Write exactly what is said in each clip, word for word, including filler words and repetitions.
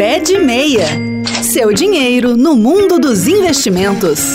Pé de Meia. Seu dinheiro no mundo dos investimentos.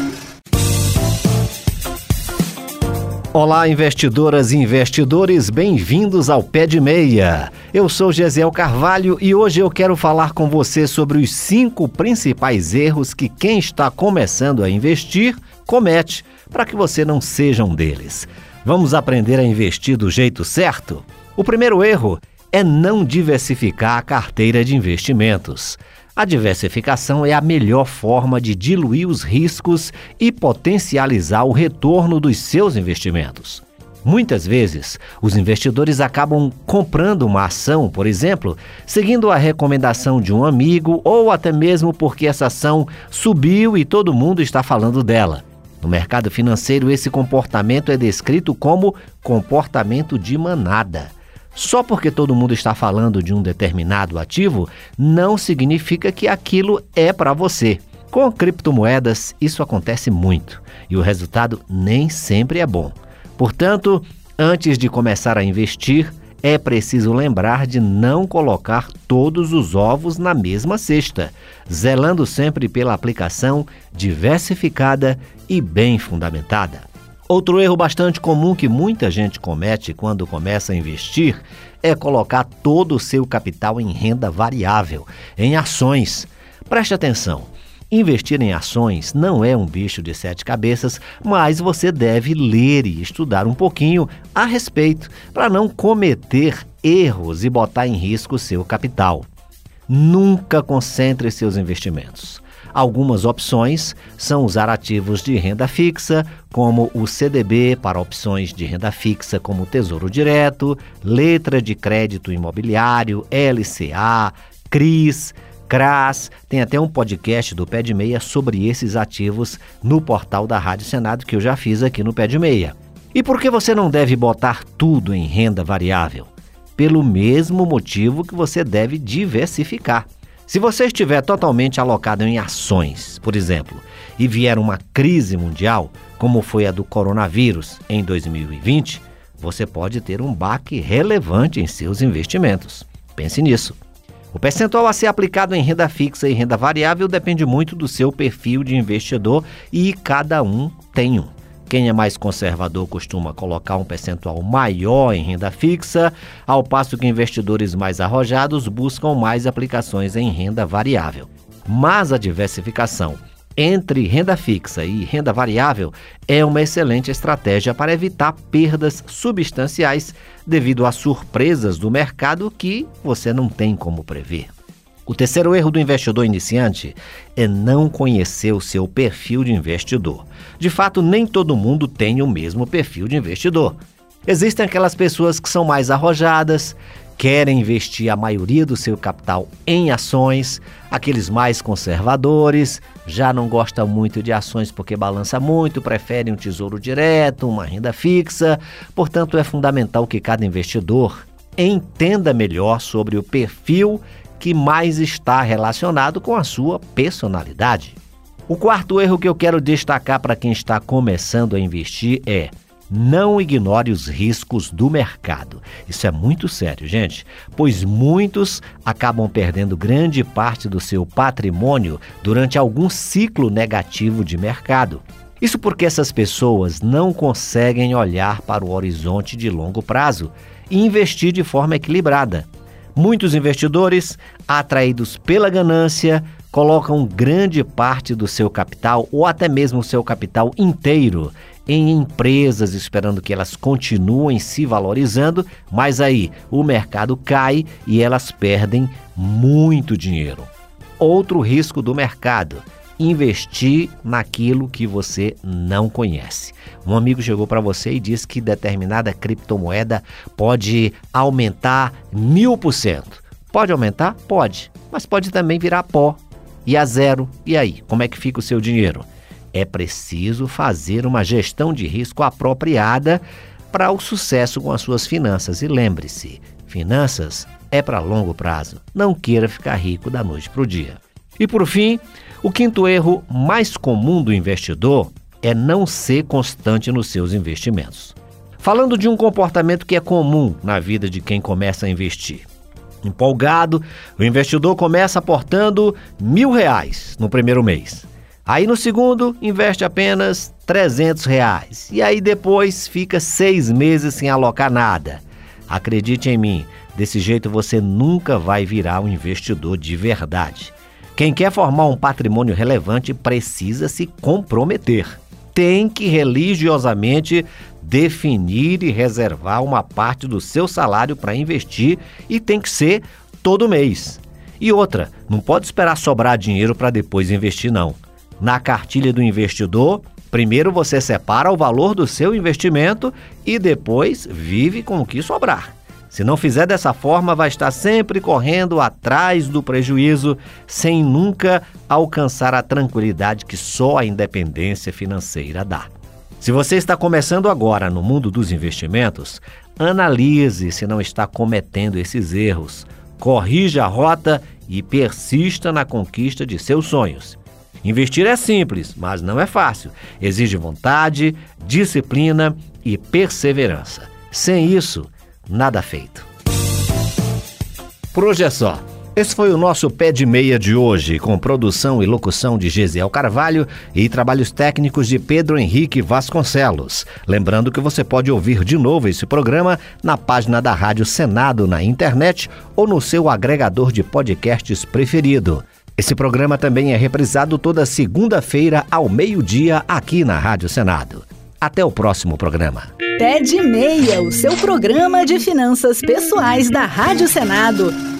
Olá, investidoras e investidores, bem-vindos ao Pé de Meia. Eu sou Gesiel Carvalho e hoje eu quero falar com você sobre os cinco principais erros que quem está começando a investir comete, para que você não seja um deles. Vamos aprender a investir do jeito certo? O primeiro erro é não diversificar a carteira de investimentos. A diversificação é a melhor forma de diluir os riscos e potencializar o retorno dos seus investimentos. Muitas vezes, os investidores acabam comprando uma ação, por exemplo, seguindo a recomendação de um amigo ou até mesmo porque essa ação subiu e todo mundo está falando dela. No mercado financeiro, esse comportamento é descrito como comportamento de manada. Só porque todo mundo está falando de um determinado ativo, não significa que aquilo é para você. Com criptomoedas, isso acontece muito e o resultado nem sempre é bom. Portanto, antes de começar a investir, é preciso lembrar de não colocar todos os ovos na mesma cesta, zelando sempre pela aplicação diversificada e bem fundamentada. Outro erro bastante comum que muita gente comete quando começa a investir é colocar todo o seu capital em renda variável, em ações. Preste atenção, investir em ações não é um bicho de sete cabeças, mas você deve ler e estudar um pouquinho a respeito para não cometer erros e botar em risco o seu capital. Nunca concentre seus investimentos. Algumas opções são usar ativos de renda fixa, como o C D B para opções de renda fixa como Tesouro Direto, letra de crédito imobiliário, L C A, C R I S, C R A S. Tem até um podcast do Pé de Meia sobre esses ativos no portal da Rádio Senado que eu já fiz aqui no Pé de Meia. E por que você não deve botar tudo em renda variável? Pelo mesmo motivo que você deve diversificar. Se você estiver totalmente alocado em ações, por exemplo, e vier uma crise mundial, como foi a do coronavírus em dois mil e vinte, você pode ter um baque relevante em seus investimentos. Pense nisso. O percentual a ser aplicado em renda fixa e renda variável depende muito do seu perfil de investidor e cada um tem um. Quem é mais conservador costuma colocar um percentual maior em renda fixa, ao passo que investidores mais arrojados buscam mais aplicações em renda variável. Mas a diversificação entre renda fixa e renda variável é uma excelente estratégia para evitar perdas substanciais devido a surpresas do mercado que você não tem como prever. O terceiro erro do investidor iniciante é não conhecer o seu perfil de investidor. De fato, nem todo mundo tem o mesmo perfil de investidor. Existem aquelas pessoas que são mais arrojadas, querem investir a maioria do seu capital em ações, aqueles mais conservadores, já não gostam muito de ações porque balança muito, preferem um tesouro direto, uma renda fixa. Portanto, é fundamental que cada investidor entenda melhor sobre o perfil que mais está relacionado com a sua personalidade. O quarto erro que eu quero destacar para quem está começando a investir é: não ignore os riscos do mercado. Isso é muito sério, gente, pois muitos acabam perdendo grande parte do seu patrimônio durante algum ciclo negativo de mercado. Isso porque essas pessoas não conseguem olhar para o horizonte de longo prazo e investir de forma equilibrada. Muitos investidores, atraídos pela ganância, colocam grande parte do seu capital ou até mesmo o seu capital inteiro em empresas esperando que elas continuem se valorizando, mas aí o mercado cai e elas perdem muito dinheiro. Outro risco do mercado: investir naquilo que você não conhece. Um amigo chegou para você e disse que determinada criptomoeda pode aumentar mil por cento. Pode aumentar? Pode, mas pode também virar pó e a zero. E aí, como é que fica o seu dinheiro? É preciso fazer uma gestão de risco apropriada para o sucesso com as suas finanças. E lembre-se, finanças é para longo prazo. Não queira ficar rico da noite para o dia. E por fim, o quinto erro mais comum do investidor é não ser constante nos seus investimentos. Falando de um comportamento que é comum na vida de quem começa a investir. Empolgado, o investidor começa aportando mil reais no primeiro mês. Aí no segundo, investe apenas trezentos reais. E aí depois fica seis meses sem alocar nada. Acredite em mim, desse jeito você nunca vai virar um investidor de verdade. Quem quer formar um patrimônio relevante precisa se comprometer. Tem que religiosamente definir e reservar uma parte do seu salário para investir e tem que ser todo mês. E outra, não pode esperar sobrar dinheiro para depois investir não. Na cartilha do investidor, primeiro você separa o valor do seu investimento e depois vive com o que sobrar. Se não fizer dessa forma, vai estar sempre correndo atrás do prejuízo, sem nunca alcançar a tranquilidade que só a independência financeira dá. Se você está começando agora no mundo dos investimentos, analise se não está cometendo esses erros, corrija a rota e persista na conquista de seus sonhos. Investir é simples, mas não é fácil. Exige vontade, disciplina e perseverança. Sem isso, nada feito. Por hoje é só. Esse foi o nosso Pé de Meia de hoje, com produção e locução de Gesiel Carvalho e trabalhos técnicos de Pedro Henrique Vasconcelos. Lembrando que você pode ouvir de novo esse programa na página da Rádio Senado na internet ou no seu agregador de podcasts preferido. Esse programa também é reprisado toda segunda-feira ao meio-dia aqui na Rádio Senado. Até o próximo programa. Pé de Meia, o seu programa de finanças pessoais da Rádio Senado.